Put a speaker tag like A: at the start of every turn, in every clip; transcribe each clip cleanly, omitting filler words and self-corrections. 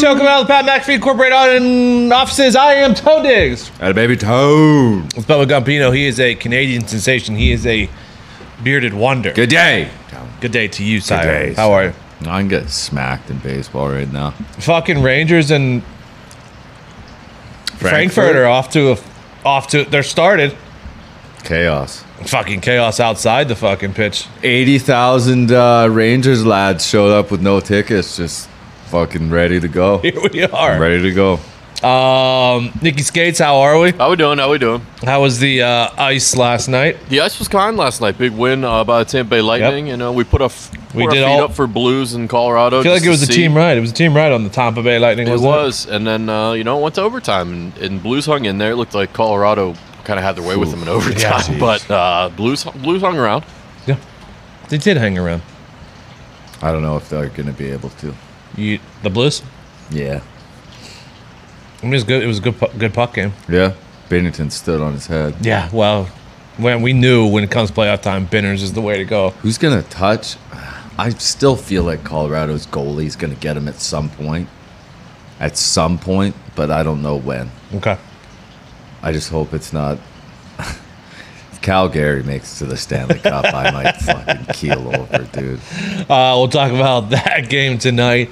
A: show coming out of the Pat McAfee Incorporated offices. I am Toe Diggs.
B: And baby Toad.
A: With Bubba Gumpino. He is a Canadian sensation. He is a bearded wonder.
B: Good day.
A: Good day to you, Sire.
B: day,
A: How are you?
B: I'm getting smacked in baseball right now.
A: Fucking Rangers and Frankfurt are off to. They're started.
B: Chaos.
A: Fucking chaos outside the fucking pitch.
B: 80,000 Rangers lads showed up with no tickets, just fucking ready to go.
A: Here we are.
B: Ready to go.
A: Nikki Skates, how are we?
C: How we doing?
A: How was the ice last night?
C: The ice was kind last night. Big win by the Tampa Bay Lightning.
A: Yep.
C: You know, we put our feet up for Blues in Colorado.
A: I feel like it was a team ride. It was a team ride on the Tampa Bay Lightning.
C: It was. And then, it went to overtime. And Blues hung in there. It looked like Colorado kind of had their way with them in overtime. But Blues hung around.
A: Yeah, they did hang around.
B: I don't know if they're going to be able to.
A: The Blues?
B: Yeah.
A: I mean, it was good. It was a good puck game.
B: Yeah. Bennington stood on his head.
A: Yeah, well, when we knew when it comes playoff time, Binners is the way to go.
B: Who's going to touch? I still feel like Colorado's goalie is going to get him at some point. But I don't know when.
A: Okay.
B: I just hope it's not. If Calgary makes it to the Stanley Cup, I might fucking keel over, dude.
A: We'll talk about that game tonight.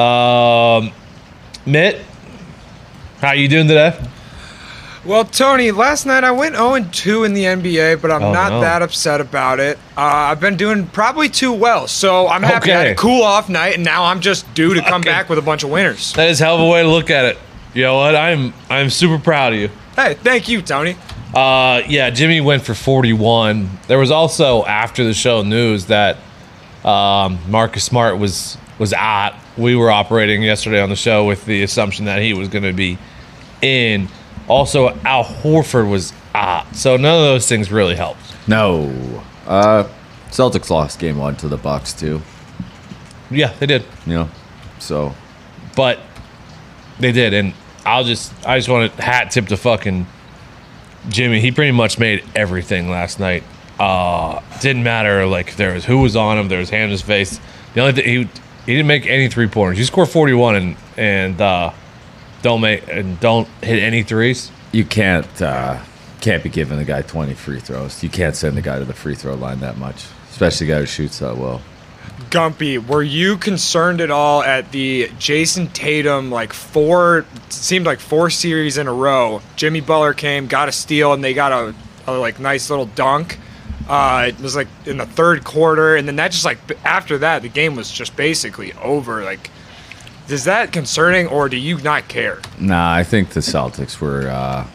A: Mitt, how you doing today?
D: Well, Tony, last night I went 0-2 in the NBA, but I'm not that upset about it. I've been doing probably too well, so I'm happy I had a cool-off night, and now I'm just due to come back with a bunch of winners.
A: That is a hell of a way to look at it. You know what? I'm super proud of you.
D: Hey, thank you, Tony.
A: Yeah, Jimmy went for 41. There was also, after the show news, that Marcus Smart was out. We were operating yesterday on the show with the assumption that he was going to be in. Also, Al Horford was out. So none of those things really helped.
B: No. Celtics lost game 1 to the Bucks too.
A: Yeah, they did.
B: So.
A: But they did, and I just want to hat tip to fucking Jimmy. He pretty much made everything last night. Didn't matter like there was who was on him, there was hand in his face. The only thing he didn't make any 3-pointers. He scored 41 and don't hit any threes.
B: You can't be giving the guy 20 free throws. You can't send the guy to the free throw line that much, especially the guy who shoots that well.
D: Gumpy, were you concerned at all at the Jason Tatum, seemed like 4 series in a row? Jimmy Butler came, got a steal, and they got a nice little dunk. It was like in the third quarter, and then that just after that, the game was just basically over. Is that concerning, or do you not care?
B: Nah, I think the Celtics were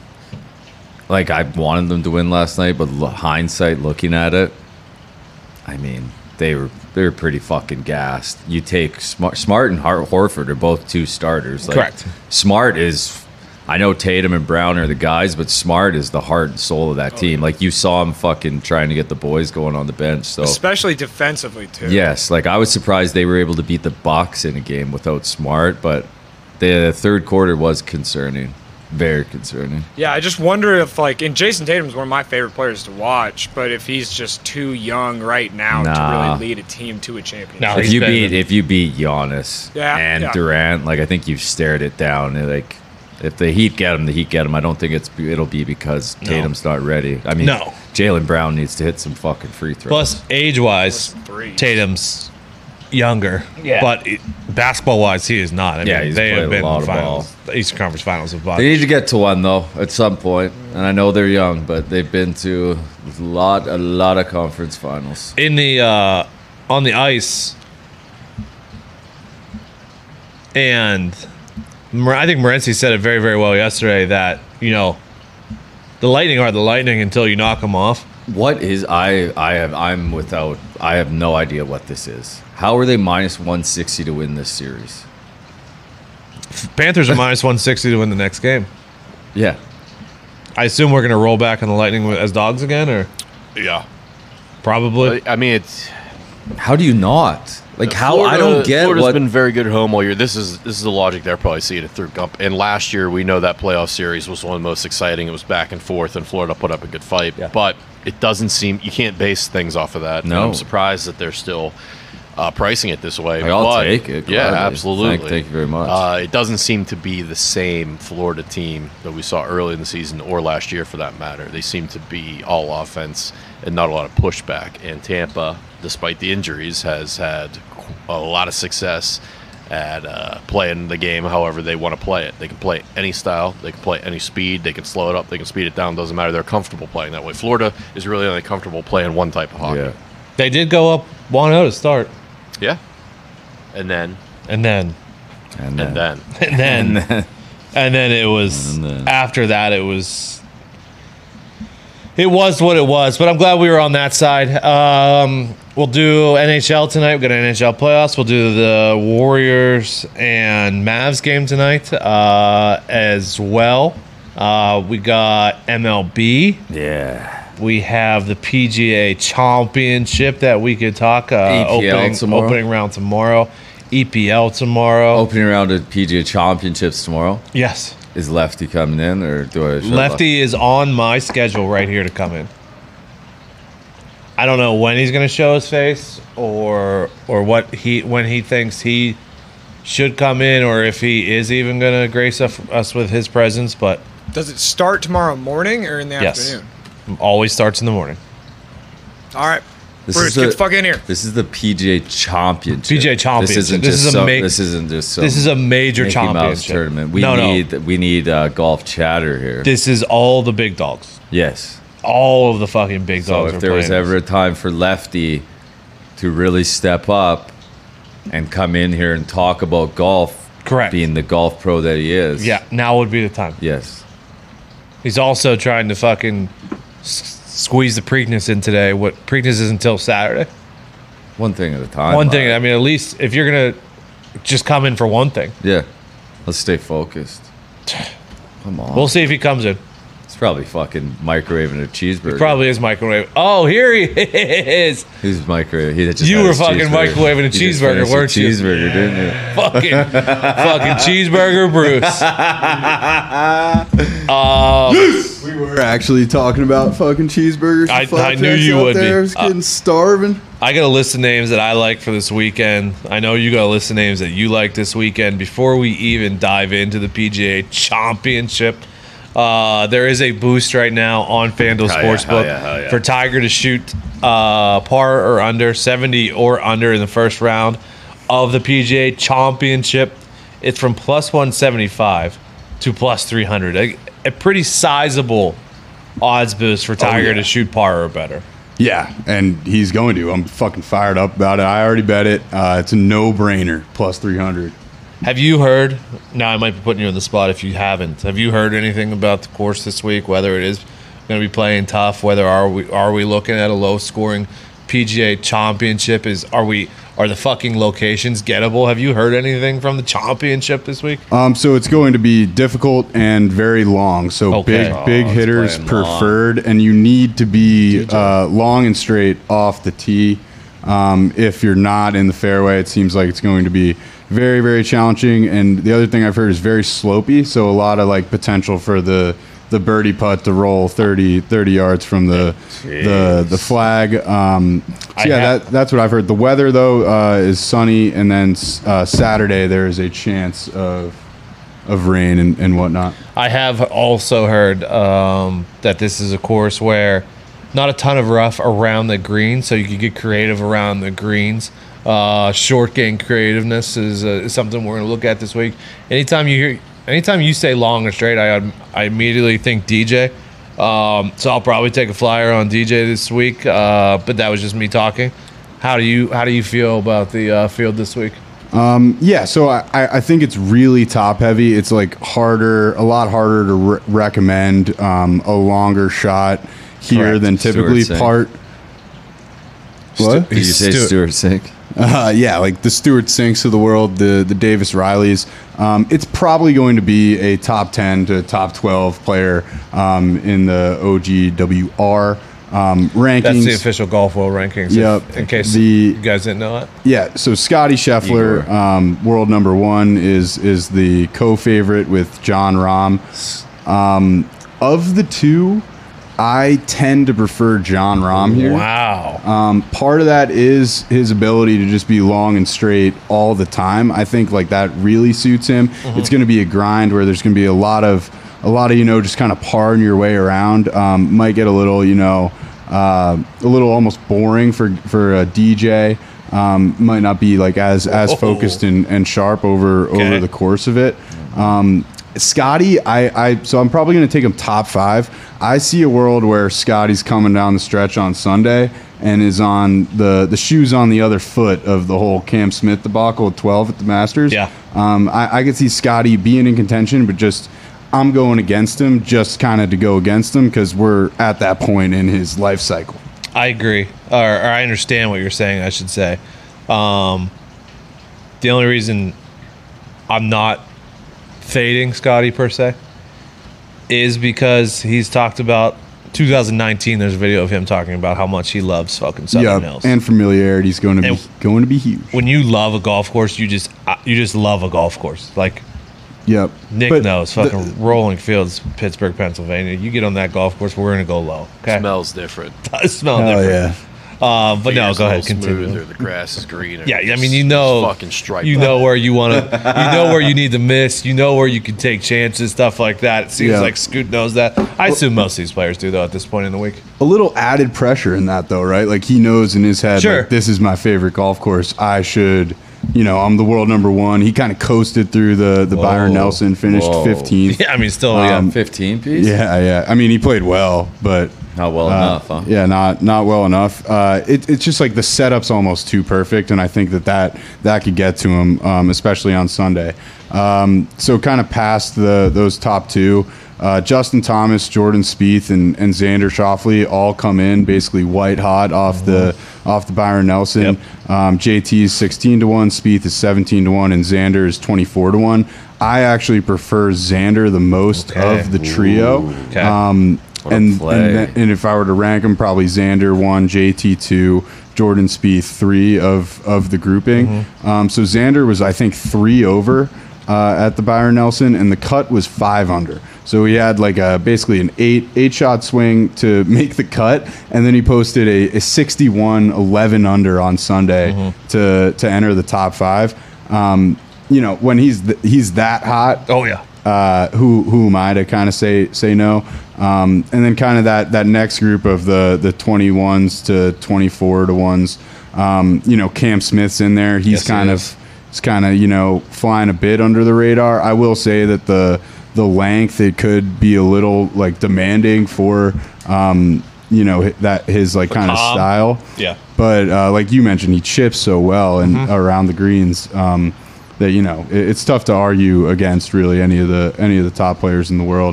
B: I wanted them to win last night, but hindsight, looking at it, I mean, they were pretty fucking gassed. You take Smart and Horford are both 2 starters.
A: Correct.
B: Smart is, I know Tatum and Brown are the guys, but Smart is the heart and soul of that team. You saw him fucking trying to get the boys going on the bench. So
D: especially defensively too.
B: Yes, I was surprised they were able to beat the Bucks in a game without Smart, but the third quarter was concerning. Very concerning.
D: Yeah, I just wonder if, and Jason Tatum's one of my favorite players to watch, but if he's just too young right now to really lead a team to a championship.
A: No,
B: if you beat Giannis and Durant, I think you've stared it down. If the Heat get him, the Heat get him. I don't think it'll be because Tatum's not ready. I mean, Jaylen Brown needs to hit some fucking free throws.
A: Plus, age-wise, Tatum's younger. Yeah. But basketball-wise, he is not.
B: He's
A: they have
B: played
A: been
B: a lot
A: in the
B: of
A: finals, the Eastern Conference Finals of
B: They need to get to one though at some point, and I know they're young, but they've been to a lot of conference finals.
A: In the on the ice, and I think Morency said it very, very well yesterday that the Lightning are the Lightning until you knock them off.
B: What is I have no idea what this is. How are they minus 160 to win this series?
A: Panthers are minus 160 to win the next game.
B: Yeah.
A: I assume we're going to roll back on the Lightning as dogs again, or?
C: Yeah.
A: Probably.
C: I mean, it's...
B: How do you not? How?
C: Florida,
B: I don't get
C: Florida's been very good at home all year. This is the logic they're probably seeing it through Gump. And last year, we know that playoff series was one of the most exciting. It was back and forth, and Florida put up a good fight. Yeah. But it doesn't seem... You can't base things off of that.
B: No.
C: I'm surprised that they're still pricing it this way.
B: I'll take it.
C: Yeah,
B: gladly.
C: absolutely.
B: Thank you very much.
C: It doesn't seem to be the same Florida team that we saw early in the season or last year for that matter. They seem to be all offense and not a lot of pushback. And Tampa, despite the injuries, has had a lot of success at playing the game however they want to play it. They can play any style, they can play any speed, they can slow it up, they can speed it down, doesn't matter. They're comfortable playing that way. Florida is really only comfortable playing one type of hockey.
B: Yeah.
A: They did go up 1-0 to start.
C: Yeah. And then
A: And then
B: And then,
A: it was
B: And then-
A: after that it was what it was, but I'm glad we were on that side. We'll do NHL tonight. We've got NHL playoffs. We'll do the Warriors and Mavs game tonight as well. We got MLB.
B: yeah.
A: We have the PGA Championship that we could talk
B: EPL tomorrow.
A: opening round tomorrow. EPL tomorrow.
B: Opening round of PGA Championships tomorrow.
A: Yes.
B: Is Lefty coming in, or do I?
A: Lefty is on my schedule right here to come in. I don't know when he's going to show his face or when he thinks he should come in, or if he is even going to grace us with his presence. But
D: Does it start tomorrow morning or in the
A: yes,
D: afternoon?
A: always starts in the morning.
D: All right.
B: This
D: Bruce,
B: is
D: get
B: the-
D: the fuck in here.
B: This is the PGA Championship.
A: PGA Championship.
B: This isn't
A: This
B: just
A: is a
B: some,
A: ma-
B: This isn't just some
A: This is a major
B: Mickey Mouse
A: championship
B: tournament.
A: No.
B: We need golf chatter here.
A: This is all the big dogs.
B: Yes.
A: All of the fucking big
B: So
A: dogs.
B: if
A: are
B: there was
A: playing
B: ever a time for Lefty to really step up and come in here and talk about golf,
A: Correct.
B: being the golf pro that he is.
A: Yeah, now would be the time.
B: Yes.
A: He's also trying to fucking squeeze the Preakness in today. What Preakness is until Saturday.
B: One thing at a time.
A: One thing.
B: Bob.
A: I mean, at least if you're gonna just come in for one thing,
B: Yeah. Let's stay focused. Come on.
A: we'll see if he comes in.
B: It's probably fucking microwaving a cheeseburger.
A: Probably is microwave. Oh, here he is.
B: He's microwaving. He just
A: You
B: had
A: were
B: his
A: fucking
B: cheeseburger.
A: microwaving a
B: You just
A: cheeseburger,
B: finished a
A: weren't you?
B: Cheeseburger, didn't you?
A: Fucking cheeseburger, Bruce.
E: We were actually talking about fucking cheeseburgers. and
A: I
E: flapjacks
A: knew you
E: out
A: would be.
E: there. I was getting starving.
A: I got a list of names that I like for this weekend. I know you got a list of names that you like this weekend. Before we even dive into the PGA Championship, there is a boost right now on FanDuel
C: Hell yeah,
A: Sportsbook
C: hell yeah, hell yeah.
A: for Tiger to shoot par or under, 70 or under in the first round of the PGA Championship. It's from plus 175 to plus 300. A pretty sizable odds boost for Tiger
E: yeah.
A: to shoot par or better.
E: Yeah, and he's going to. I'm fucking fired up about it. I already bet it. It's a no-brainer. Plus 300.
A: Have you heard? Now I might be putting you on the spot if you haven't. Have you heard anything about the course this week? Whether it is going to be playing tough? Whether are we looking at a low-scoring PGA Championship? Are the fucking locations gettable? Have you heard anything from the championship this week?
E: So it's going to be difficult and very long. So
A: Okay.
E: big
B: it's
E: hitters
B: playing long.
E: preferred, and you need to be long and straight off the tee. If you're not in the fairway, it seems like it's going to be very, very challenging. And the other thing I've heard is very slopey, so a lot of like potential for the birdie putt to roll 30 yards from the flag. That's what I've heard. The weather though is sunny, and then Saturday there is a chance of rain and whatnot.
A: I have also heard that this is a course where not a ton of rough around the green, so you can get creative around the greens. Short game creativeness is something we're going to look at this week. Anytime you say long or straight, I immediately think DJ. So I'll probably take a flyer on DJ this week. But that was just me talking. How do you feel about the field this week?
E: Yeah, so I think it's really top heavy. It's like a lot harder to recommend a longer shot here
A: Correct.
E: than typically
B: Stewart
E: part. What?
B: Did you say Stuart Sink?
E: Yeah, like the Stuart Sinks of the world, the Davis Rileys. It's probably going to be a top 10 to top 12 player in the OGWR rankings.
A: That's the official Golf World Rankings.
E: Yep.
A: In case
E: The-
A: you guys didn't know it.
E: Yeah, so Scotty Scheffler, world number one, is the co-favorite with John Rahm. Of the two, I tend to prefer John Rahm here.
A: Wow.
E: Part of that is his ability to just be long and straight all the time. I think like that really suits him. It's going to be a grind where there's going to be a lot of just kind of parring your way around. Might get a little a little almost boring for a DJ. Might not be like as focused and sharp over the course of it. Scotty, so I'm probably going to take him top 5. I see a world where Scotty's coming down the stretch on Sunday and is on the shoes on the other foot of the whole Cam Smith debacle at 12 at the Masters.
A: Yeah.
E: I could see Scotty being in contention, but just I'm going against him just kind of to go against him because we're at that point in his life cycle.
A: I agree, or I understand what you're saying, I should say. The only reason I'm not fading Scotty per se is because he's talked about 2019. There's a video of him talking about how much he loves fucking Southern Hills,
E: and familiarity is going to be huge.
A: When you love a golf course, you just love a golf course. Like
E: Yep.
A: Nick knows fucking Rolling Fields, Pittsburgh, Pennsylvania. You get on that golf course, we're gonna go low. Okay,
C: Smells different.
A: It smells
E: Hell
A: different.
E: yeah.
A: But no, go ahead, continue.
C: Smoother, the grass is greener.
A: Yeah, I mean, you know,
C: fucking striped.
A: You know where you want to, you know where you need to miss, you know where you can take chances, stuff like that. It seems like Scoot knows that. I assume most of these players do, though, at this point in the week.
E: A little added pressure in that, though, right? Like he knows in his head,
A: Sure.
E: like, this is my favorite golf course. I should, I'm the world number one. He kind of coasted through the Byron Nelson, finished 15th.
A: Yeah, I mean, still,
B: 15 piece?
E: Yeah. I mean, he played well, but
B: Not well enough, huh?
E: Yeah, not well enough. It's just like the setup's almost too perfect, and I think that could get to him, especially on Sunday. So kind of past those top two, Justin Thomas, Jordan Spieth, and Xander Schauffele all come in basically white hot off the Byron Nelson.
A: Yep.
E: JT is 16-1, Spieth is 17-1, and Xander is 24-1. I actually prefer Xander the most of the trio.
A: Okay.
E: And if I were to rank them, probably Xander 1, JT 2, Jordan Spieth 3 of the grouping. So Xander was, I think, 3 over at the Byron Nelson, and the cut was 5 under. So he had like basically an 8 shot swing to make the cut, and then he posted a 61 11 under on Sunday to enter the top 5. When he's that hot.
A: Oh yeah.
E: Who am I to kind of say no? And then kind of that next group of the 21s to 24 to ones. Cam Smith's in there. He's kind of flying a bit under the radar. I will say that the length, it could be a little like demanding for that his like kind of style.
A: Yeah.
E: But like you mentioned, he chips so well and around the greens. That it's tough to argue against really any of the top players in the world.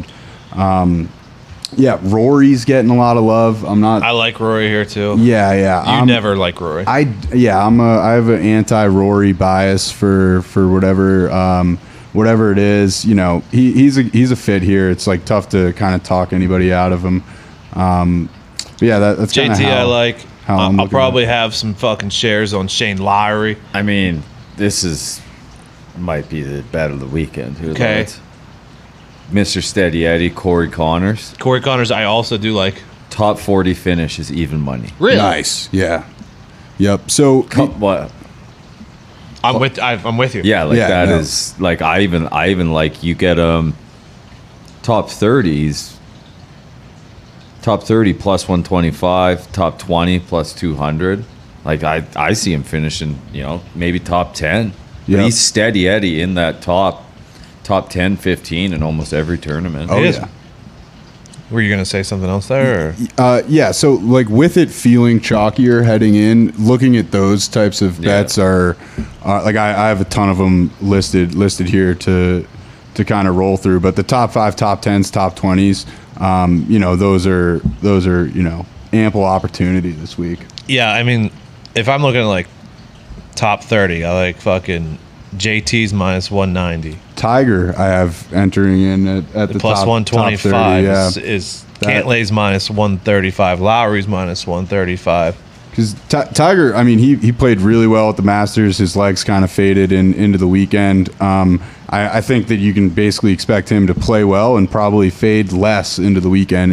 E: Rory's getting a lot of love.
A: I like Rory here too.
E: Yeah.
A: You never like Rory.
E: I have an anti-Rory bias for whatever it is. He's a fit here. It's like tough to kind of talk anybody out of him. That's kind of
A: JT. I like. I'll probably
E: at it.
A: have some fucking shares on Shane Lowry.
B: I mean, this might be the bet of the weekend.
A: Okay.
B: Mr. Steady Eddie, Corey Connors.
A: Corey Connors, I also do like.
B: Top 40 finish is even money.
A: Really?
E: Nice. Yeah. Yep. So
B: What?
A: I'm with you.
B: Yeah, that is like I even like you get top 30s. Top 30 plus 125, top 20 plus 200. Like I see him finishing, maybe top 10. But he's steady Eddie in that top 10, 15 in almost every tournament.
E: Oh,
A: is.
E: yeah.
A: Were you going to say something else there? Or?
E: So like with it feeling chalkier heading in, looking at those types of bets are like I have a ton of them listed here to kind of roll through. But the top 5, top 10s, top 20s, those are ample opportunity this week.
A: Yeah, I mean, if I'm looking at like top 30, I like fucking JT's minus 190.
E: Tiger, I have entering in at the
A: plus
E: top,
A: 125
E: top 30,
A: is Cantlay's minus 135, Lowry's minus 135.
E: Because Tiger, I mean, he played really well at the Masters. His legs kind of faded into the weekend. I think that you can basically expect him to play well and probably fade less into the weekend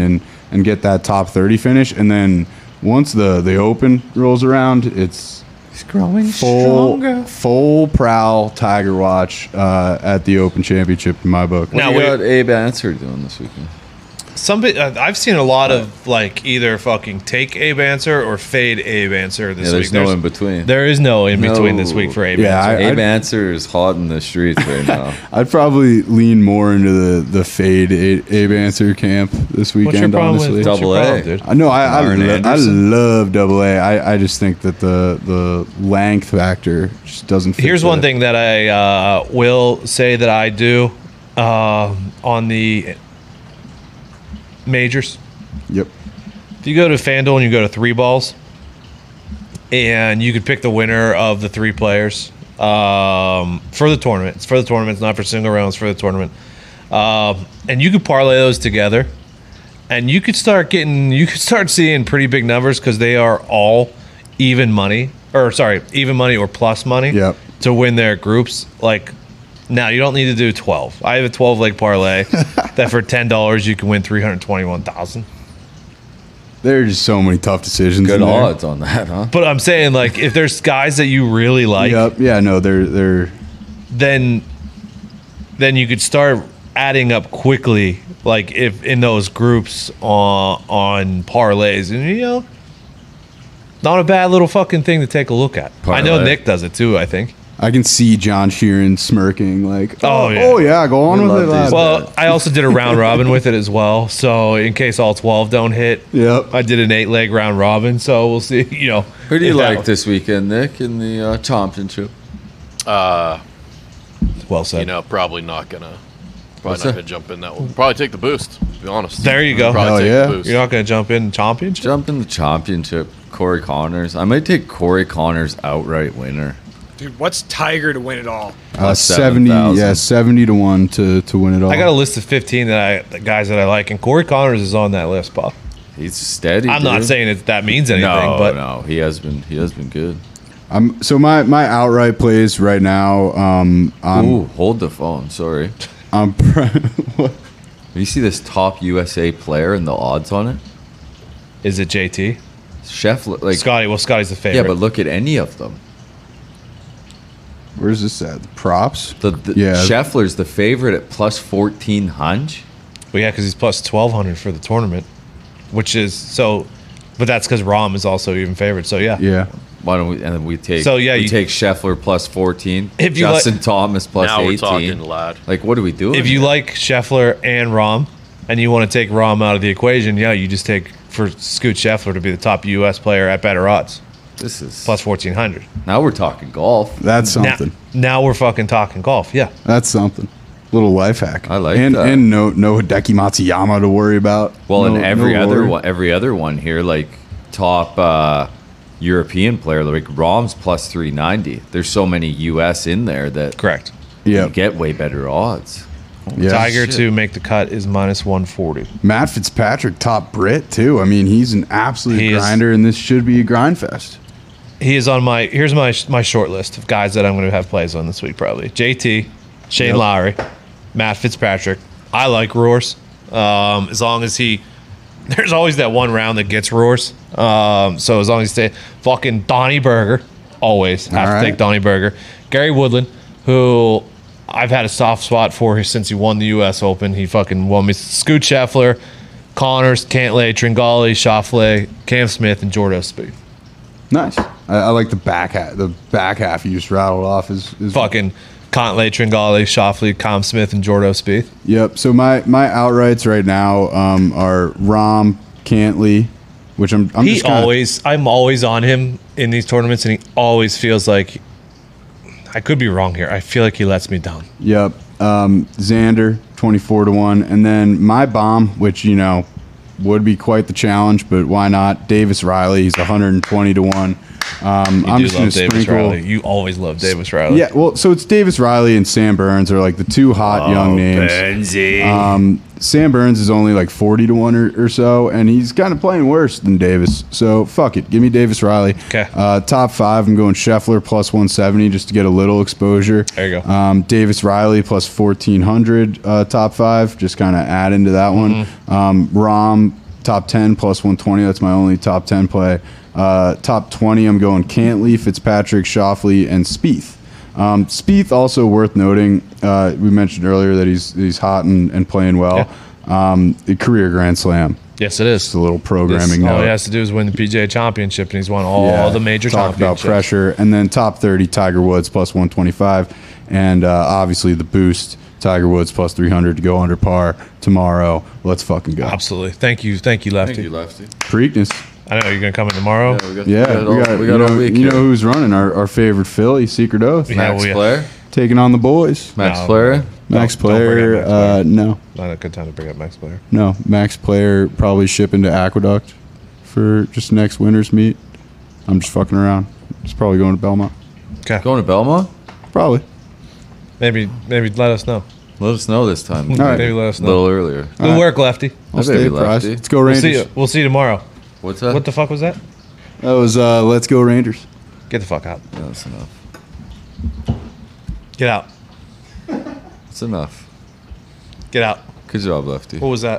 E: and get that top 30 finish. And then once the Open rolls around, it's
B: growing
E: full prowl Tiger watch at the Open Championship in my book.
A: Now,
B: What
A: wait-
B: got Abe Answer doing this weekend?
A: I've seen a lot of like either fucking take Abe Answer or fade Abe Answer this
B: Yeah,
A: week.
B: there's no in between.
A: There is no in between this
B: No.
A: week for Abe
E: Yeah,
A: Answer.
B: Abe Answer is hot in the streets right now.
E: I'd probably lean more into the fade Abe Answer camp this
A: What's your
E: weekend,
A: problem
E: honestly.
A: with what's your
B: Double A.
A: problem, dude?
E: I know I
B: Lauren Anderson?
E: love Double A. I just think that the length factor just doesn't fit.
A: Here's one thing that I will say that I do on the majors.
E: Yep.
A: If you go to FanDuel and you go to 3 balls, and you could pick the winner of the 3 players for the tournament. It's for the tournament. It's not for single rounds. For the tournament, and you could parlay those together, and you could start seeing pretty big numbers because they are all even money or plus money.
E: Yep.
A: To win their groups. Like, now you don't need to do 12. I have a 12 leg parlay that for $10 you can win 321,000.
E: There are just so many tough decisions.
B: Good
E: in there.
B: odds on that, huh?
A: But I'm saying, like, if there's guys that you really like,
E: Yep. Yeah. No. They're.
A: then you could start adding up quickly, like if in those groups on parlays, and not a bad little fucking thing to take a look at. I know
B: Parlay.
A: Nick does it too. I think.
E: I can see John Sheeran smirking like,
A: Oh, yeah.
E: oh yeah, go on
B: We
E: with it,
B: love
E: lad.
B: these
A: Well, I also did a round robin with it as well. So in case all 12 don't hit,
E: Yep.
A: I did an 8-leg round robin. So we'll see.
B: Who do you
A: if that-
B: like this weekend, Nick, in the championship?
A: Well said.
C: Probably not gonna.
B: What's
C: Probably not
B: that?
C: gonna jump in that one. Probably take the boost. To be honest.
A: There you go.
C: Probably
E: Hell
C: take
E: yeah.
C: the boost.
A: You're not going to jump in championship.
B: Jump in the championship. Corey Connors. I might take Corey Connors outright winner.
D: Dude, what's Tiger to win it all?
B: Plus
E: 70.
B: 7,000.
E: Yeah, 70 to 1 to win it all.
A: I got a list of 15 the guys that I like, and Corey Connors is on that list, Bob.
B: He's steady.
A: I'm not
B: dude.
A: saying that means anything,
B: No,
A: but
B: no, he has been good.
E: So my outright plays right now.
B: Ooh, hold the phone. Sorry.
E: What?
B: You see this top USA player and the odds on it?
A: is it JT?
B: Scheffler, like
A: Scotty? Well, Scotty's the favorite.
B: yeah, but look at any of them.
E: Where's this at? Props.
B: Yeah, Scheffler's the favorite at plus 1400.
A: Well, yeah, because he's plus 1,200 for the tournament, which is so. But that's because Rahm is also even favorite. So yeah,
E: Yeah.
B: Why don't we? And then we take.
A: So, yeah,
B: we
A: you-
B: take Scheffler plus 14.
A: If you
B: Justin Thomas plus
C: Now
B: 18.
C: we're talking, lad.
B: Like, what are we doing?
A: if you
B: here?
A: like Scheffler and Rahm, and you want to take Rahm out of the equation, yeah, you just take for Scoot Scheffler to be the top U.S. player at better odds,
B: this is
A: plus 1,400.
B: now we're talking golf.
E: That's
A: Now,
E: something.
A: now we're fucking talking golf. Yeah,
E: That's something. Little life hack.
B: I like
E: and,
B: that.
E: And no Hideki Matsuyama to worry about.
B: Well,
E: No-
B: and every
E: no
B: other
E: worry.
B: one here, like top European player, like Rahm's plus 390. There's so many U.S. in there that
A: correct.
B: you
E: Yeah.
B: get way better odds.
E: Yeah.
A: Tiger to make the cut is minus 140.
E: Matt Fitzpatrick, top Brit too. I mean, he's an absolute
A: He is.
E: grinder, and this should be a grind fest.
A: He is on here's my short list of guys that I'm going to have plays on this week probably. JT, Shane
E: Yep.
A: Lowry, Matt Fitzpatrick. I like Roars. As long as there's always that one round that gets Roars. So as long as he stay fucking Donnie Berger, always have
E: All
A: to
E: right.
A: take Donnie Berger. Gary Woodland, who I've had a soft spot for since he won the U.S. Open. He fucking won me. Scoot Scheffler, Connors, Cantlay, Tringali, Schauffele, Cam Smith, and Jordan Spieth.
E: Nice. I like the back half. The back half you just rattled off is
A: Fucking Cantlay, Tringali, Schauffele, Cam Smith, and Jordan Spieth.
E: Yep. So my outrights right now are Rahm, Cantley, which I'm just kinda,
A: I'm always on him in these tournaments, and he always feels like I could be wrong here. I feel like he lets me down.
E: Yep. Xander 24 to 1, and then my bomb, which would be quite the challenge, but why not? Davis Riley, he's 120 to 1. I'm
A: You
E: just
A: do
E: gonna
A: love Davis
E: sprinkle.
A: Riley. You always love Davis Riley.
E: Yeah, well, so it's Davis Riley and Sam Burns are like the two hot young names. Sam Burns is only like 40 to 1 or so, and he's kind of playing worse than Davis. So fuck it. Give me Davis Riley.
A: Okay.
E: Top 5, I'm going Scheffler plus 170 just to get a little exposure.
A: There you go.
E: Davis Riley plus 1,400 top 5, just kind of add into that one.
A: Mm-hmm.
E: Rahm top 10 plus 120. That's my only top 10 play. Top 20, I'm going Cantley, Fitzpatrick, Shoffley, and Spieth. Spieth also worth noting. We mentioned earlier that he's hot and playing well. A career Grand Slam.
A: Yes, it is.
E: Just a little programming
A: All
E: note.
A: he has to do is win the PGA Championship, and he's won all the major
E: Talk about
A: championships.
E: pressure. And then top 30, Tiger Woods plus 125. And obviously the boost, Tiger Woods plus 300 to go under par tomorrow. Let's fucking go.
A: Absolutely. Thank you, Lefty.
B: Thank you, Lefty.
E: Preakness.
A: I know you're gonna come in tomorrow.
E: Yeah, we got
B: all week
E: you
B: here.
E: know who's running our favorite Philly, Secret Oath.
A: Yeah,
B: Max
A: we-
B: Player?
E: Taking on the boys.
B: Max
A: No.
B: Player?
E: Max
A: Don't bring
E: Player,
A: up Max Player.
E: no.
A: Not a good time to bring up Max Player.
E: No, Max Player probably shipping to Aqueduct for just next winter's meet. I'm just fucking around. Just probably going to Belmont.
A: Okay.
B: Going to Belmont?
E: Probably.
A: Maybe let us know.
B: Let us know this time.
E: All right.
A: Maybe let us
B: A
A: know.
B: little earlier.
A: Good work, Lefty.
E: I'll
B: Hi,
E: stay
B: baby
E: apprised.
B: Lefty.
E: Let's go
A: We'll
E: Rangers.
A: see you. We'll see you tomorrow.
B: What's that?
A: What the fuck was that?
E: That was Let's Go Rangers.
A: Get the fuck out.
B: Yeah, that's enough.
A: Get out.
B: That's enough.
A: Get out.
B: Good job, Lefty.
A: What was that?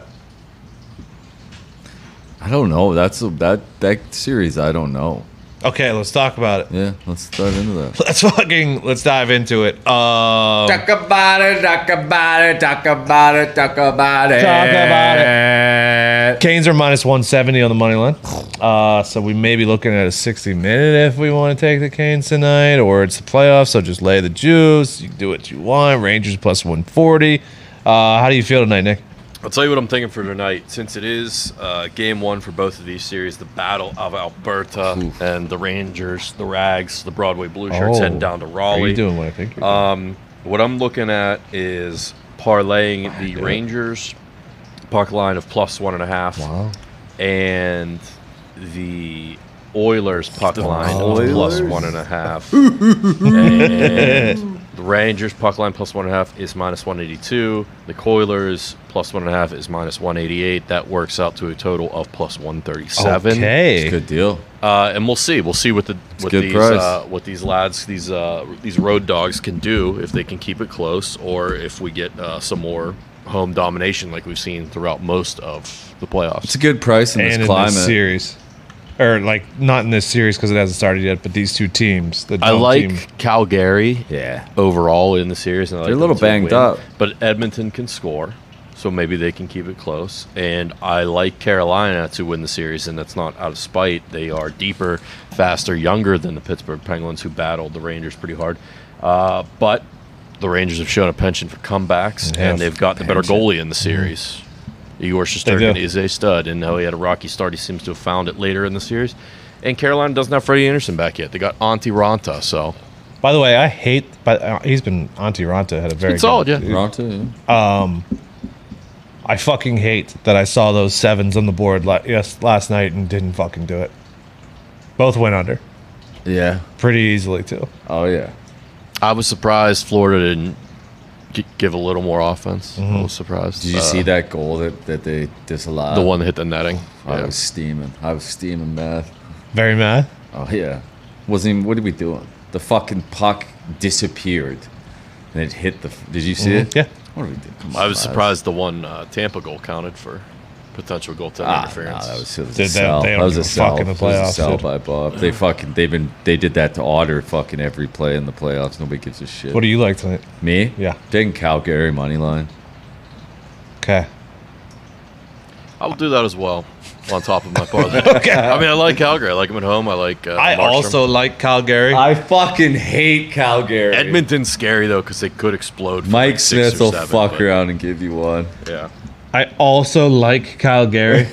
B: I don't know. That series. I don't know.
A: Okay, let's talk about it.
B: Yeah, let's dive into that.
A: Let's dive into it.
B: Talk about it. Talk about it. Talk about it. Talk about it.
A: Talk about it. Canes are minus 170 on the money line. So we may be looking at a 60-minute if we want to take the Canes tonight, or it's the playoffs, so just lay the juice. You can do what you want. Rangers plus 140. How do you feel tonight, Nick?
C: I'll tell you what I'm thinking for tonight. Since it is game one for both of these series, the Battle of Alberta and the Rangers, the Rags, the Broadway Blue Shirts heading down to
A: Are
C: Raleigh.
A: you doing what I think? You're doing?
C: What I'm looking at is parlaying the Rangers puck line of plus 1.5
A: Wow.
C: and the Oilers puck line of plus 1.5. And the Rangers puck line plus 1.5 is minus 182. The Coilers plus 1.5 is minus 188. That works out to a total of plus 137.
A: Okay.
B: Good deal.
C: And we'll see. We'll see what
B: good price.
C: what these lads, these road dogs can do if they can keep it close, or if we get some more home domination like we've seen throughout most of the playoffs.
B: It's a good price in
A: And
B: this
A: in
B: climate.
A: this series. Or, like, not in this series because it hasn't started yet, but these two teams. The
C: I
A: dome
C: like
A: team.
C: Calgary
B: Yeah.
C: overall in the series. And I like
B: They're a
C: them
B: little
C: to
B: banged
C: win.
B: up.
C: But Edmonton can score, so maybe they can keep it close. And I like Carolina to win the series, and that's not out of spite. They are deeper, faster, younger than the Pittsburgh Penguins, who battled the Rangers pretty hard. But the Rangers have shown a penchant for comebacks,
A: They have.
C: and they've got the better goalie in the series. Igor Shesterkin
A: do.
C: is a stud, and though he had a rocky start, he seems to have found it later in the series. And Carolina doesn't have Freddie Anderson back yet. They got Antti Ranta, so
A: By the way, I hate. But he's been Antti Ranta had a very
C: It's solid, yeah.
B: Toronto, yeah.
A: I fucking hate that I saw those sevens on the board last night and didn't fucking do it. Both went under
B: Yeah.
A: pretty easily too.
B: Oh, yeah.
C: I was surprised Florida didn't give a little more offense. I was surprised.
B: Did you see that goal that they disallowed?
C: the one that hit the netting?
B: I
C: Yeah.
B: was steaming. I was steaming, man.
A: Very mad.
B: Oh, yeah. Wasn't even, what are we doing? The fucking puck disappeared. And it hit the, did you see it?
A: Yeah.
B: What are we doing? Come
C: I
B: on,
C: was
B: guys.
C: surprised the one Tampa goal counted for potential goaltending
B: Ah,
C: interference.
B: no, that was a
A: Dude,
B: sell.
A: they don't
B: That was
A: give
B: a
A: a fuck
B: sell.
A: in the
B: That was a
A: playoffs,
B: sell
A: dude.
B: by Bob. They did that to Otter fucking every play in the playoffs. Nobody gives a shit.
A: What do you like tonight?
B: Me?
A: Yeah.
B: Taking Calgary money line.
A: Okay.
C: I will do that as well on top of my parlay. I mean, I like Calgary. I like them at home. I like
A: I
C: Markstrom.
A: also like Calgary.
B: I fucking hate Calgary.
C: Edmonton's scary, though, because they could explode for
B: Mike
C: like 6
B: Smith
C: or
B: will
C: 7,
B: fuck
C: but-
B: around and give you one.
C: Yeah.
A: I also like Calgary.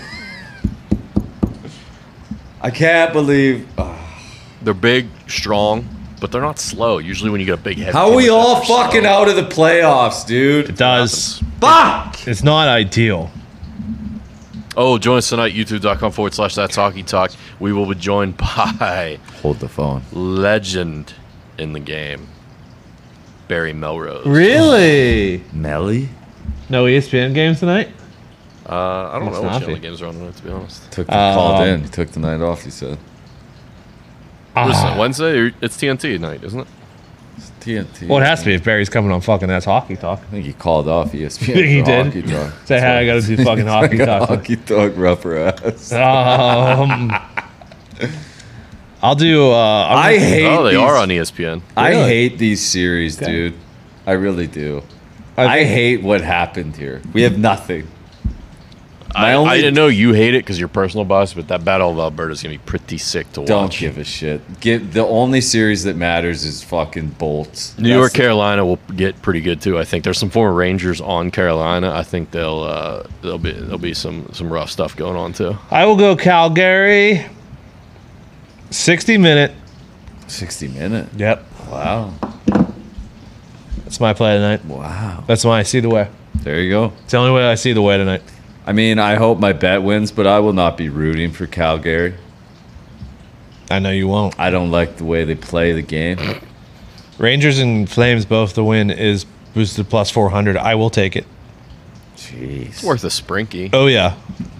B: I can't believe.
C: They're big, strong, but they're not slow. Usually when you get a big head.
B: How are
C: team
B: we
C: like that,
B: all
C: they're slow.
B: fucking out of the playoffs,
A: It
B: dude?
A: does.
B: Fuck!
A: It's not ideal.
C: Oh, join us tonight, youtube.com/That's Hockey Talk. We will be joined by
B: Hold the phone.
C: legend in the game, Barry Melrose.
A: Really?
B: Melly?
A: No ESPN games tonight?
C: I don't
A: What's
C: know which
A: Nafi?
C: channel the games are on tonight, to be honest.
B: Called in. He took the night off, he said.
C: What is it, Wednesday? Or it's TNT night, isn't it?
B: TNT.
A: Well, it has to be if Barry's coming on fucking That's Hockey Talk.
B: I think he called off ESPN.
A: Think he
B: for
A: did?
B: Hockey Talk.
A: Say, hey, I got to do fucking Hockey Talk.
B: Hockey Talk, rougher ass.
A: I'll do.
B: I hate.
C: Oh, they
B: these,
C: are on ESPN.
B: I
A: Really?
B: hate these series,
A: Okay.
B: dude. I really do.
A: I
B: I
A: think-
B: hate what happened here. We have nothing.
C: I didn't know you hate it because you're personal bias, but that Battle of Alberta is gonna be pretty sick to watch.
B: Don't give a shit. The only series that matters is fucking Bolts.
C: New York, Carolina will get pretty good too. I think there's some former Rangers on Carolina. I think there'll be some rough stuff going on too.
A: I will go Calgary. 60-minute.
B: 60-minute.
A: Yep.
B: Wow.
A: That's my play tonight.
B: Wow.
A: That's why I see the way.
B: There you go.
A: It's the only way I see the way tonight.
B: I mean, I hope my bet wins, but I will not be rooting for Calgary.
A: I know you won't.
B: I don't like the way they play the game.
A: Rangers and Flames both the win is boosted plus 400. I will take it.
B: Jeez.
C: It's worth a sprinky.
A: Oh, yeah.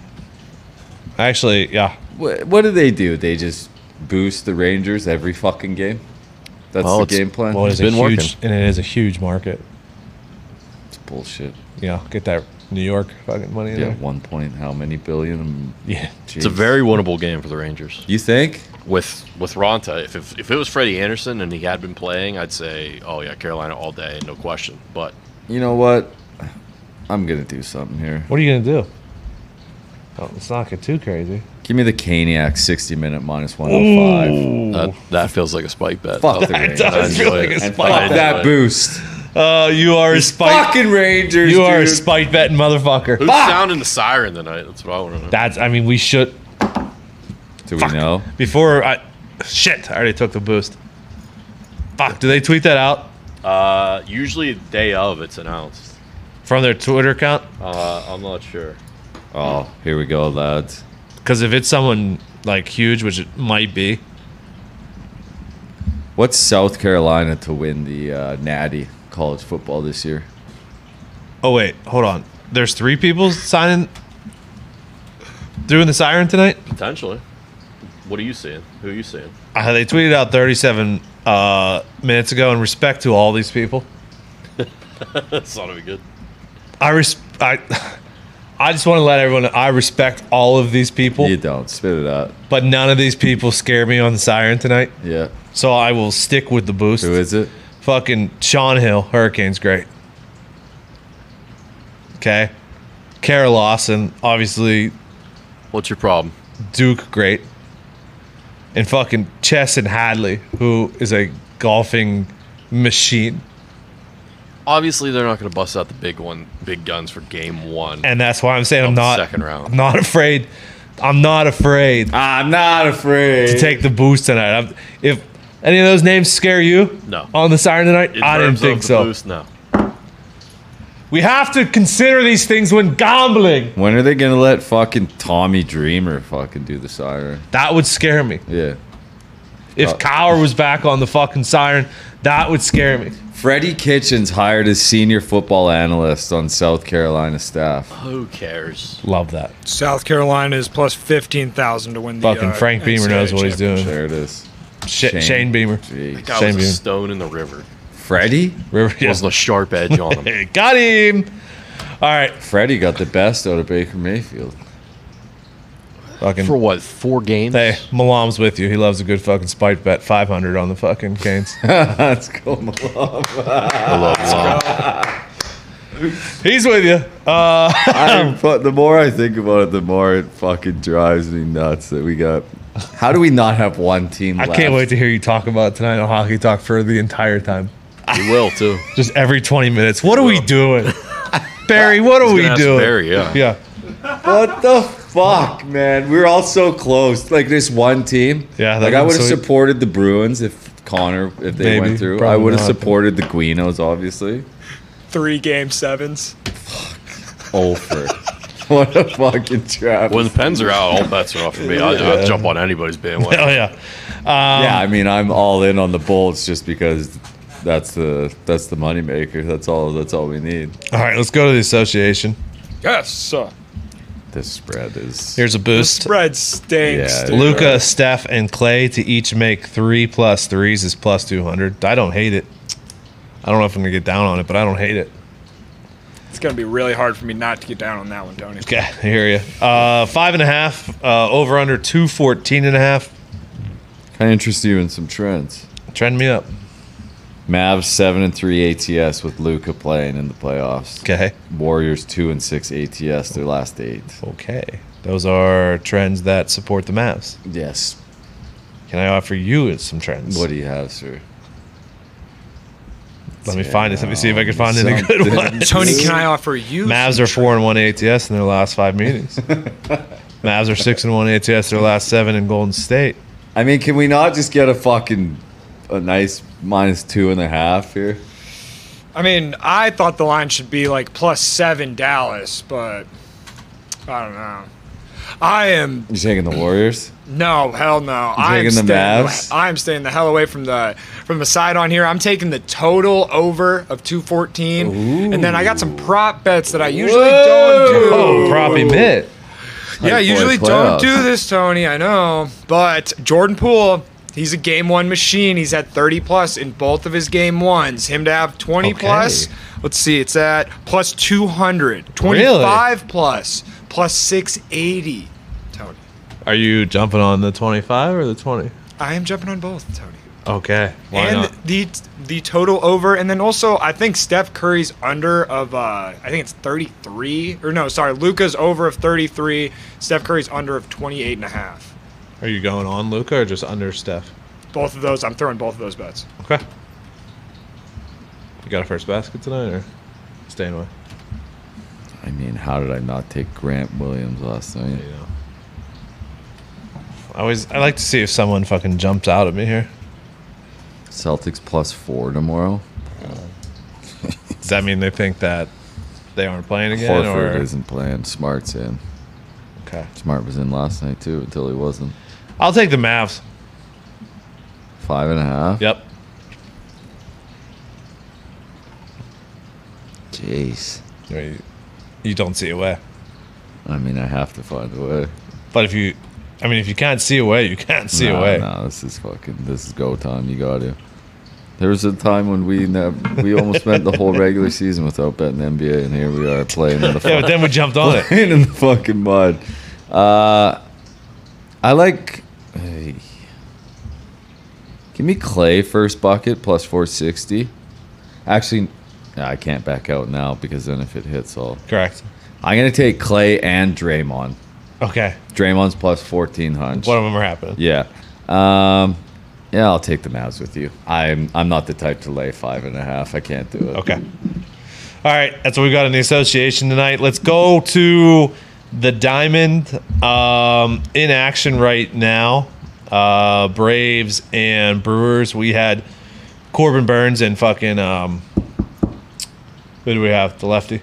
A: Actually, yeah.
B: What do? They just boost the Rangers every fucking game? That's
C: Well,
B: the
C: it's-
B: game plan?
A: Well, it is
C: been
A: a
C: working.
A: huge, and it is a huge market.
B: It's bullshit.
A: You know, get that New York fucking money in
B: Yeah,
A: there.
B: 1 point how many billion?
A: Yeah.
C: It's a very winnable game for the Rangers.
B: You think?
C: With Ronta, if it was Freddie Anderson and he had been playing, I'd say, oh yeah, Carolina all day, no question. But
B: You know what? I'm going to do something here.
A: What are you going to do? Oh, let's not get too crazy.
B: Give me the Caniac 60-minute minus 105.
C: that feels like a spike bet.
B: Fuck the
C: I
B: Rangers.
A: does feel
C: enjoy
A: like
C: it.
A: a
B: And
A: spike
C: I
B: fuck
C: enjoy
B: that
C: it.
B: boost.
A: You are a spite.
B: Fucking Rangers,
A: You are a
B: dude.
A: spite betting motherfucker.
C: Who's sounding the siren tonight? That's what I want to know.
A: That's. I mean, we should.
B: Do we know?
A: Before I. Shit! I already took the boost. Fuck! Do they tweet that out
C: Usually day of it's announced.
A: from their Twitter account?
C: I'm not sure.
B: Oh, here we go, lads.
A: Because if it's someone like huge, which it might be,
B: What's South Carolina to win the Natty college football this year?
A: oh wait, hold on. There's 3 people signing, doing the siren tonight.
C: Potentially. What are you seeing? Who are you seeing?
A: They tweeted out 37 minutes ago. In respect to all these people,
C: That's not to be good.
A: I just want to let everyone know I respect all of these people,
B: You don't. Spit it out.
A: but none of these people scare me on the siren tonight.
B: Yeah.
A: So I will stick with the boost.
B: Who is it?
A: Fucking Sean Hill, Hurricanes, great. Okay. Kara Lawson, obviously
C: What's your problem?
A: Duke, great. And fucking Chesson Hadley, who is a golfing machine.
C: Obviously, they're not going to bust out the big guns for game 1.
A: And that's why I'm saying I'm
C: Of the
A: not
C: second round.
A: I'm not afraid. I'm not afraid
B: I'm not afraid.
A: to take the boost tonight. If any of those names scare you
C: No.
A: on the siren tonight,
C: In
A: I didn't
C: terms of
A: think
C: the
A: so.
C: Boost, no.
A: We have to consider these things when gambling.
B: When are they going to let fucking Tommy Dreamer fucking do the siren?
A: That would scare me.
B: Yeah.
A: If Cower was back on the fucking siren, that would scare me.
B: Freddie Kitchens hired as senior football analyst on South Carolina staff.
C: Who cares?
A: Love that.
D: South Carolina is plus 15,000 to win the
A: Fucking Frank Beamer
D: NCAA
A: knows what he's doing.
B: There it is.
A: Shane Beamer.
B: Jeez.
C: That guy
A: Same
C: was a
A: here.
C: stone in the river.
B: Freddie?
A: River, yeah.
C: Wasn't a sharp edge on him.
A: Hey, got him. All right.
B: Freddie got the best out of Baker Mayfield.
A: Fucking.
C: For what, 4 games?
A: Hey, Malam's with you. He loves a good fucking spite bet. 500 on the fucking Canes.
B: Let's go, Malone.
C: I love Malone.
A: He's with you.
B: But the more I think about it, the more it fucking drives me nuts that we got. How do we not have one team
A: I
B: left?
A: can't wait to hear you talk about it tonight on Hockey Talk for the entire time.
C: He will, too.
A: Just every 20 minutes. What are we doing? Barry, what are we
C: gonna ask
A: doing?
C: Barry, yeah.
A: Yeah.
B: What the fuck, man? We're all so close. Like this one team.
A: Yeah, that
B: Like I
A: one's
B: would have
A: sweet.
B: supported the Bruins if Connor, if they
A: Maybe,
B: went through.
A: probably
B: I would have
A: not.
B: supported the Guinos, obviously.
D: 3 game 7s.
B: Over. What a fucking trap.
C: When the pens are out, all bets are off for me. I'll jump on anybody's bandwagon.
A: Hell yeah.
B: Yeah, I mean, I'm all in on the Bolts just because that's the moneymaker. That's all we need.
A: All right, let's go to the association.
D: Yes.
B: This spread is
A: Here's a
D: The
A: boost.
D: spread stinks.
B: Yeah,
D: dude.
A: Luca, Steph, and Clay to each make 3 + 3s is plus 200. I don't hate it. I don't know if I'm gonna get down on it, but I don't hate it.
D: It's gonna be really hard for me not to get down on that one, Tony.
A: Okay, I hear you. 5.5 over under 214.5.
B: Kind of interest you in some trends.
A: Trend me up.
B: Mavs 7-3 ATS with Luka playing in the playoffs.
A: Okay.
B: Warriors 2-6 ATS their last 8.
A: Okay. Those are trends that support the Mavs.
B: Yes.
A: Can I offer you some trends?
B: What do you have, sir?
A: Let me find it. Let me see if I can find any good
B: Something.
A: ones.
D: Tony, can I offer you?
A: Mavs are 4-1 ATS in their last 5 meetings. Mavs are 6-1 ATS their last 7 in Golden State.
B: I mean, can we not just get a nice -2.5 here?
D: I mean, I thought the line should be like +7 Dallas, but I don't know.
B: You taking the Warriors?
D: No, hell no. I'm
B: taking the
D: staying,
B: Mavs?
D: I'm staying the hell away from the side on here. I'm taking the total over of 214, and then I got some prop bets that I usually don't do.
A: Oh, proppy mitt.
D: Yeah, I
B: Like
D: usually
B: boy
D: don't
B: playoffs.
D: do this, Tony. I know, but Jordan Poole, he's a game one machine. He's at 30 plus in both of his game ones. Him to have 20 plus. Let's see, it's at plus 200, 25 plus 680. Tony,
A: Are you jumping on the 25 or the 20?
D: I am jumping on both, Tony.
A: Okay. Why
D: And
A: not?
D: the total over, and then also I think Steph Curry's under of I think it's 33, or no, sorry, Luka's over of 33, Steph Curry's under of 28.5.
A: Are you going on Luka or just under Steph?
D: Both of those, I'm throwing both of those bets.
A: Okay. You got a first basket tonight or staying away?
B: I mean, how did I not take Grant Williams last night?
A: You know. I like to see if someone fucking jumps out at me here.
B: Celtics +4 tomorrow.
A: Does that mean they think that they aren't playing again?
B: Horford
A: Or
B: isn't playing. Smart's in.
A: okay,
B: Smart was in last night too until he wasn't.
A: I'll take the Mavs.
B: 5.5.
A: Yep.
B: Jeez.
A: You don't see a way.
B: I mean, I have to find a way.
A: But if you can't see a way, you can't see a way.
B: No, this is go time. You got to. There was a time when we almost spent the whole regular season without betting NBA, and here we are playing in the
A: Yeah, but then we jumped on it.
B: playing in the fucking mud. I like. Hey, give me Clay first bucket plus 460. Actually, no, I can't back out now because then if it hits,
A: Correct.
B: I'm gonna take Clay and Draymond.
A: Okay.
B: Draymond's plus 1400.
A: One of them are happening.
B: Yeah. Yeah, I'll take the Mavs with you. I'm not the type to lay 5.5. I can't do it.
A: Okay. All right, that's what we got in the association tonight. Let's go to the Diamond in action right now. Braves and Brewers. We had Corbin Burns and fucking who do we have? The lefty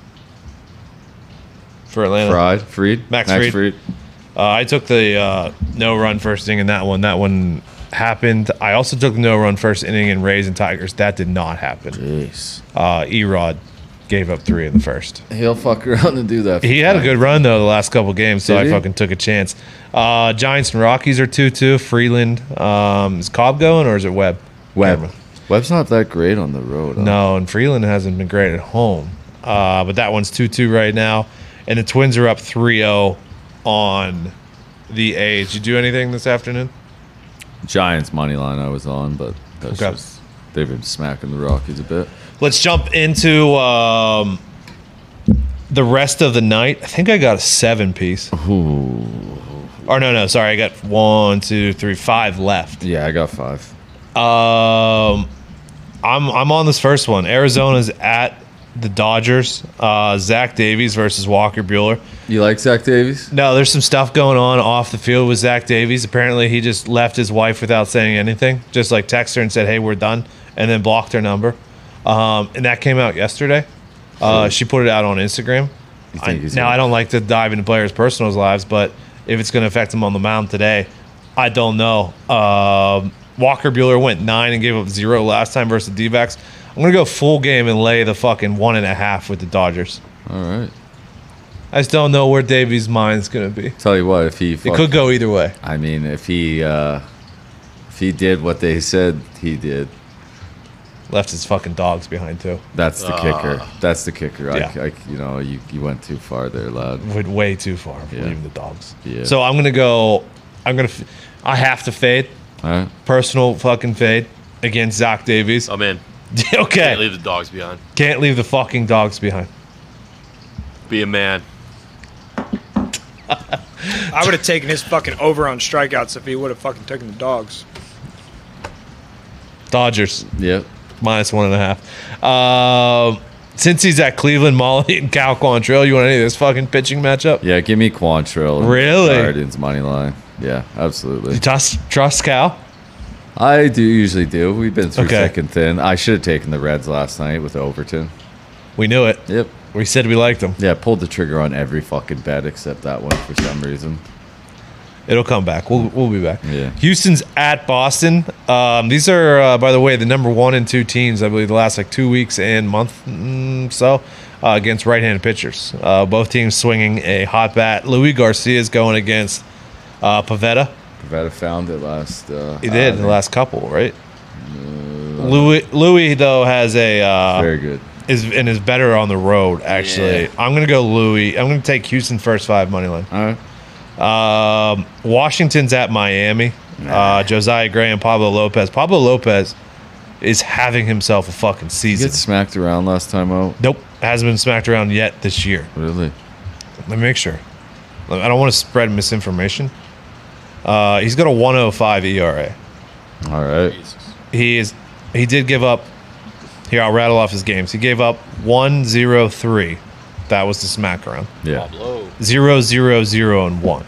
A: for Atlanta.
B: Fried?
A: Max Fried. I took the no-run first inning in that one. That one happened. I also took the no-run first inning in Rays and Tigers. That did not happen.
B: Jeez.
A: Erod gave up 3 in the first.
B: He'll fuck around and do that.
A: He had a good run, though, the last couple games, so
B: Did
A: I
B: he?
A: fucking took a chance. Giants and Rockies are 2-2. Freeland. Is Cobb going, or is it Webb?
B: Webb. Webb's not that great on the road. Huh?
A: No, and Freeland hasn't been great at home. But that one's 2-2 right now. And the Twins are up 3-0 on the A's. Did you do anything this afternoon?
B: Giants money line I was on, but that's
A: Okay.
B: just they've been smacking the Rockies a bit.
A: Let's jump into the rest of the night. I think I got a 7-piece.
B: Ooh.
A: Or no, sorry. I got 1, 2, 3, 5 left.
B: Yeah, I got 5.
A: I'm on this first one. Arizona's at the Dodgers. Zach Davies versus Walker Buehler.
B: You like Zach Davies?
A: No, there's some stuff going on off the field with Zach Davies. Apparently, he just left his wife without saying anything. Just like texted her and said, "Hey, we're done," and then blocked her number. And that came out yesterday. She put it out on Instagram.
B: You think he's
A: Now,
B: gonna-
A: I don't like to dive into players' personal lives, but if it's going to affect them on the mound today, I don't know. Walker Buehler went 9 and gave up 0 last time versus the D-backs. I'm going to go full game and lay the fucking 1.5 with the Dodgers.
B: All right.
A: I just don't know where Davies' mind's going to be.
B: Tell you what, if he
A: It could go either way.
B: I mean, if he did what they said he did,
A: Left his fucking dogs behind too.
B: That's the kicker. That's the kicker.
A: Yeah.
B: You went too far there, lad.
A: Went way too far for
B: Yeah.
A: leaving the dogs.
B: Yeah.
A: So I'm gonna go. I have to fade.
B: All right.
A: Personal fucking fade against Zach Davies.
C: I'm in.
A: Okay.
C: Can't leave the dogs behind.
A: Can't leave the fucking dogs behind.
C: Be a man.
D: I would have taken his fucking over on strikeouts if he would have fucking taken the dogs.
A: Dodgers
B: Yep.
A: -1.5. Since he's at Cleveland, Molly and Cal Quantrill, you want any of this fucking pitching matchup?
B: Yeah, give me Quantrill. and
A: Really?
B: Guardians money line. Yeah, absolutely.
A: You trust Cal?
B: I usually do. We've been through
A: Okay.
B: thick and thin. I should have taken the Reds last night with Overton.
A: We knew it.
B: Yep.
A: We said we liked him.
B: Yeah, pulled the trigger on every fucking bet except that one for some reason.
A: It'll come back. We'll be back.
B: Yeah.
A: Houston's at Boston. These are, by the way, the number 1 and 2 teams, I believe, the last like 2 weeks and month against right-handed pitchers. Both teams swinging a hot bat. Louis Garcia is going against Pavetta.
B: Pavetta found it last.
A: He did in the last couple, right? Louis though has a
B: Very good.
A: is better on the road. Actually,
B: Yeah.
A: I'm gonna go Louis. I'm gonna take Houston first 5 money line.
B: All right.
A: Washington's at Miami. Josiah Gray and Pablo Lopez. Pablo Lopez is having himself a fucking
B: He
A: season.
B: get smacked around last time out.
A: Nope, hasn't been smacked around yet this year.
B: Really?
A: Let me make sure. I don't want to spread misinformation. He's got a 1.05 ERA.
B: All right.
A: He did give up. Here, I'll rattle off his games. He gave up 1-0-3. That was the smack around.
B: Yeah.
C: Pablo.
A: 0-0-0 and 1.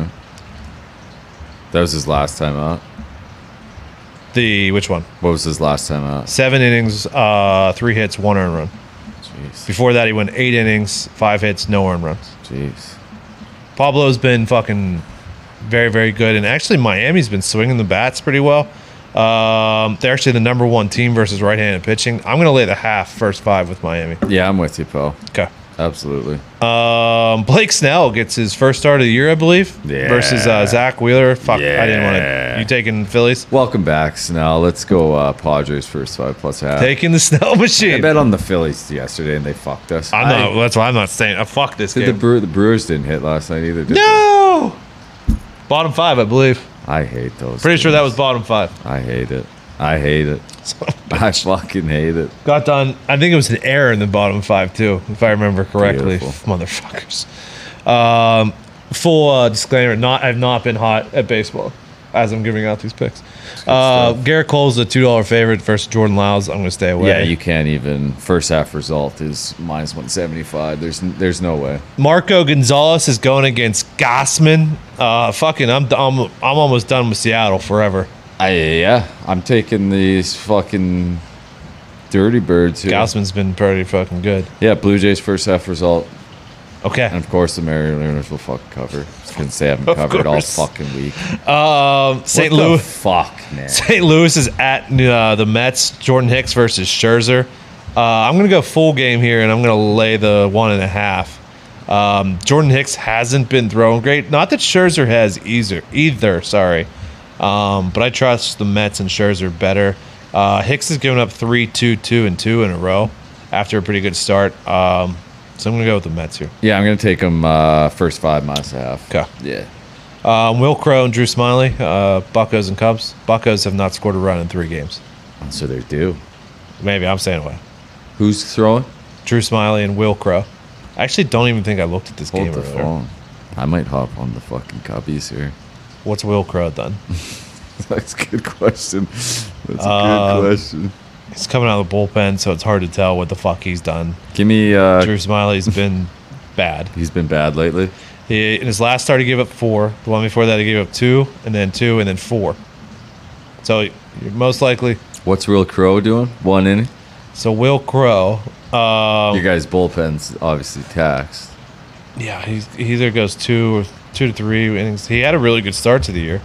B: That was his last time out.
A: Which one?
B: What was his last time out?
A: 7 innings, 3 hits, 1 earned run.
B: Jeez.
A: Before that, he went 8 innings, 5 hits, no earned runs.
B: Jeez.
A: Pablo's been fucking very, very good. And actually, Miami's been swinging the bats pretty well. They're actually the number 1 team versus right-handed pitching. I'm going to lay the half first 5 with Miami.
B: Yeah, I'm with you, Paul.
A: Okay.
B: Absolutely.
A: Blake Snell gets his first start of the year, I believe,
B: Yeah.
A: versus Zach Wheeler. Fuck, I didn't want to.
B: Yeah.
A: You taking Phillies?
B: Welcome back, Snell. Let's go Padres first 5 plus half.
A: Taking the Snell
B: I
A: machine.
B: bet on the Phillies yesterday and they fucked us.
A: I'm not. That's why I'm not staying. Fuck this
B: The
A: game.
B: Brewers didn't hit last night either, did
A: No. Bottom 5, I believe.
B: they? I hate those.
A: Pretty sure that was
B: games.
A: bottom 5.
B: I hate it. I hate it. I fucking hate it.
A: Got done. I think it was an error in the bottom 5 too, if I remember correctly.
B: Beautiful.
A: Motherfuckers. Full disclaimer: I've not been hot at baseball as I'm giving out these picks.
B: stuff.
A: Garrett Cole's a $2 favorite versus Jordan Lyles. I'm going to stay away.
B: Yeah, you can't even. First half result is -175. There's no way.
A: Marco Gonzalez is going against Gassman. I'm almost done with Seattle forever.
B: I'm taking these fucking dirty birds here.
A: Gassman's been pretty fucking good.
B: Yeah, Blue Jays first half result,
A: Okay.
B: and of course the Mariners will fucking cover. Since they haven't
A: Of
B: covered all
A: course.
B: fucking week.
A: St.
B: What the
A: Louis.
B: fuck, man.
A: St. Louis is at the Mets. Jordan Hicks versus Scherzer. I'm going to go full game here, and I'm going to lay the 1.5. Jordan Hicks hasn't been throwing great. Not that Scherzer has either. Sorry. But I trust the Mets and Scherzer better. Hicks has given up 3, 2, 2, and 2 in a row after a pretty good start. So I'm going to go with the Mets here.
B: Yeah, I'm gonna take them first 5 -1/2.
A: Okay.
B: Yeah.
A: Will Crow and Drew Smiley, Buccos and Cubs. Buccos have not scored a run in 3 games.
B: So they're due.
A: Maybe I'm staying away.
B: Who's throwing?
A: Drew Smiley and Will Crow. I actually don't even think I looked at this
B: Hold
A: game
B: the
A: earlier.
B: phone. I might hop on the fucking Cubbies here.
A: What's Will Crow done?
B: That's a good question. That's a good question.
A: He's coming out of the bullpen, so it's hard to tell what the fuck he's done.
B: Give me.
A: Drew Smiley's been bad.
B: He's been bad lately.
A: In his last start, he gave up 4. The one before that, he gave up 2, and then 2, and then 4. So you're most likely.
B: What's Real Crow doing? 1 inning.
A: So Will Crow.
B: Your guys' bullpen's obviously taxed.
A: Yeah, he either goes 2 to 3 innings. He had a really good start to the year,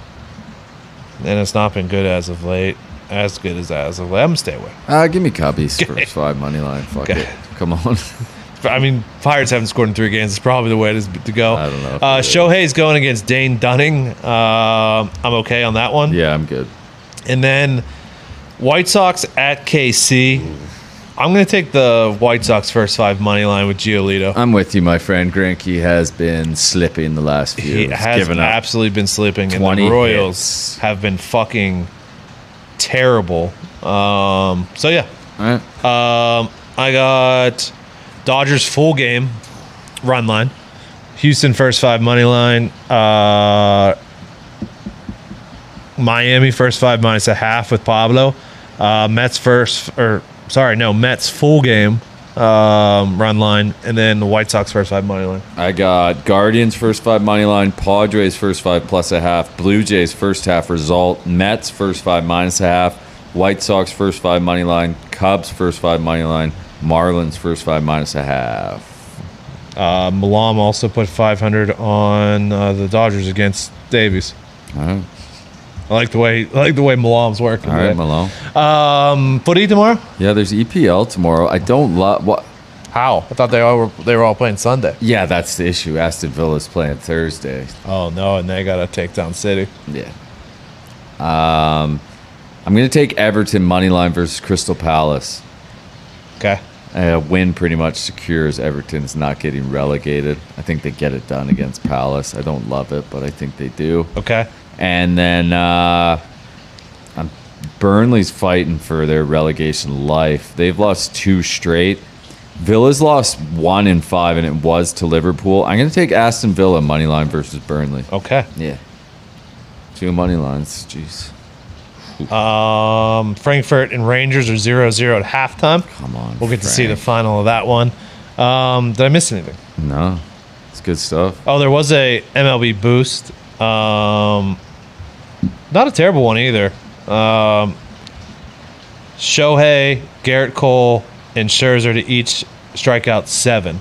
A: and it's not been good as of late. As good as of late. I'm gonna stay away.
B: Give me Cubbies first 5 money line. Fuck
A: Okay.
B: it. Come on.
A: I mean, Pirates haven't scored in 3 games. It's probably the way it is to go.
B: I don't know if it is.
A: Shohei's going against Dane Dunning. I'm okay on that one.
B: Yeah, I'm good.
A: And then White Sox at KC. I'm going to take the White Sox first 5 money line with Giolito.
B: I'm with you, my friend. Greinke has been slipping the last few.
A: He
B: He's
A: has
B: given up.
A: absolutely been sleeping, and
B: 20
A: the Royals
B: hits.
A: have been fucking terrible. So yeah,
B: All right.
A: I got Dodgers full game run line, Houston first 5 money line, Miami first 5 minus a half with Pablo, Mets Mets full game run line, and then the White Sox first 5 money line.
B: I got Guardians first 5 money line, Padres first 5 plus a half, Blue Jays first half result, Mets first 5 minus a half, White Sox first 5 money line, Cubs first 5 money line, Marlins first 5 minus a half.
A: Malam also put 500 on the Dodgers against Davies.
B: All right,
A: I like the way Malam's working.
B: all right,
A: today.
B: Malone.
A: Footy tomorrow?
B: Yeah, there's EPL tomorrow. I don't love what.
A: How? I thought they were all playing Sunday.
B: Yeah, that's the issue. Aston Villa's playing Thursday.
A: Oh no, and they gotta take down City.
B: Yeah. I'm gonna take Everton money line versus Crystal Palace.
A: Okay.
B: A win pretty much secures Everton's not getting relegated. I think they get it done against Palace. I don't love it, but I think they do.
A: Okay.
B: And then Burnley's fighting for their relegation life. They've lost 2 straight. Villa's lost 1 in 5, and it was to Liverpool. I'm going to take Aston Villa money line versus Burnley.
A: Okay.
B: Yeah. 2 money lines. Jeez.
A: Frankfurt and Rangers are 0-0 at halftime.
B: Come on.
A: We'll get to see the
B: Frank.
A: final of that one. Did I miss anything?
B: No. It's good stuff.
A: Oh, there was a MLB boost. Not a terrible one either. Shohei, Garrett Cole, and Scherzer to each strike out 7.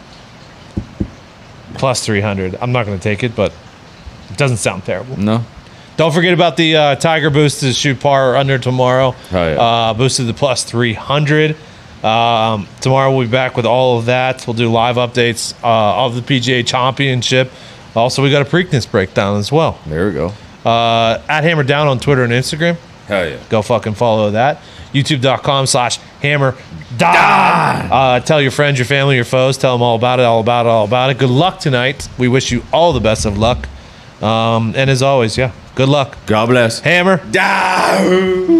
A: Plus 300. I'm not going to take it, but it doesn't sound terrible.
B: No.
A: Don't forget about the Tiger boost to shoot par or under tomorrow.
B: Oh, yeah.
A: Boosted to plus 300. Tomorrow we'll be back with all of that. We'll do live updates of the PGA Championship. Also, we got a Preakness breakdown as well.
B: There we go.
A: At Hammer Down on Twitter and Instagram.
B: Hell yeah.
A: Go fucking follow that. YouTube.com/Hammer Down. Tell your friends, your family, your foes. Tell them all about it. Good luck tonight. We wish you all the best of luck. And as always, yeah, good luck.
B: God bless.
A: Hammer
B: Down.